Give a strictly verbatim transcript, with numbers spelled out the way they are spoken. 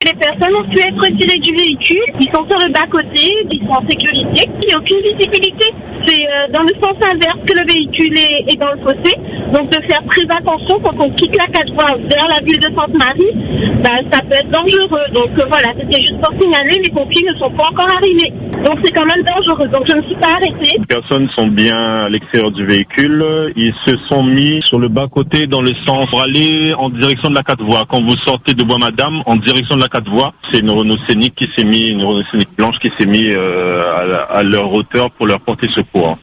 les personnes ont pu être retirées du véhicule. Ils sont sur le bas-côté, ils sont en sécurité. Il n'y a aucune visibilité. C'est euh, dans le sens inverse que le véhicule est, est dans le fossé. Donc de faire très attention quand on quitte la quatre voies vers la ville de Sainte-Marie, bah, ça peut être dangereux. Donc euh, voilà, c'était juste pour signaler, les pompiers ne sont pas encore arrivés. Donc c'est quand même dangereux. Donc je ne me suis pas arrêtée. Les personnes sont bien à l'extérieur du véhicule. Ils se sont mis sur le bas-côté dans le sens pour aller en direction de la quatre voies. Quand vous sortez de Bois-Madame en direction de la quatre voies, c'est une Renault Scénic qui s'est mis, une Renault Scénic blanche qui s'est mis euh, à, à leur hauteur pour leur porter secours.